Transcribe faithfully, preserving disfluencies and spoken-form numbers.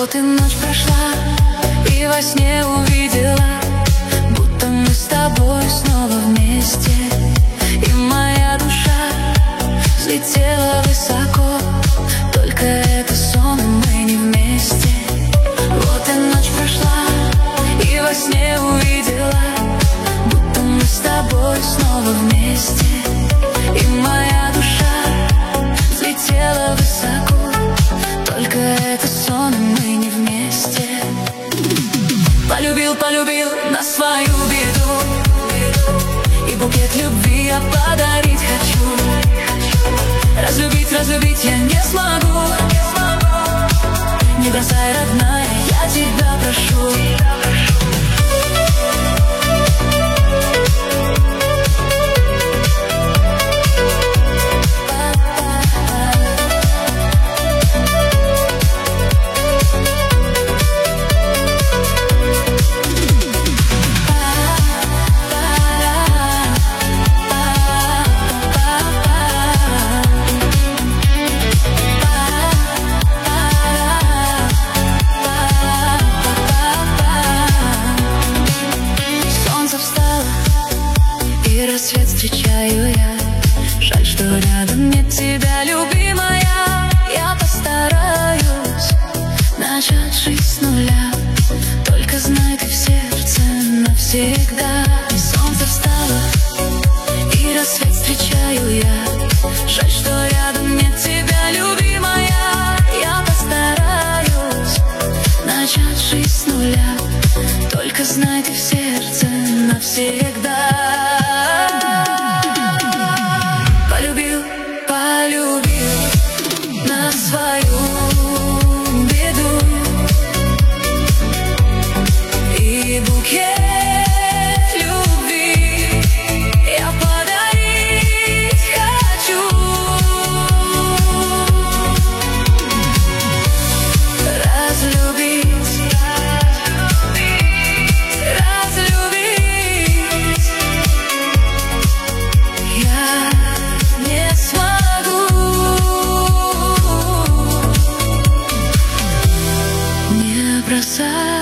Вот и ночь прошла, и во сне увидела, будто мы с тобой снова вместе. И моя душа взлетела высоко, только это сон, и мы не вместе. Вот и ночь прошла, и во сне увидела, будто мы с тобой снова вместе. И моя душа взлетела высоко, только это сон, и мы не вместе. Полюбил, полюбил на свою беду, и букет любви я подарить хочу. Разлюбить, разлюбить я не смогу. Не бросай, родная, я тебя прошу. И рассвет встречаю я. Жаль, что рядом нет тебя, любимая. Я постараюсь начать жизнь с нуля, только знай, ты в сердце навсегда. Солнце встало, и рассвет встречаю я. Жаль, что рядом нет тебя, любимая. Я постараюсь начать жизнь с нуля, только знай, ты в сердце навсегда. Полюбил, полюбил на свою беду, и букет любви я подарить хочу. Разлюбить, разлюбить я не смогу. Не бросай.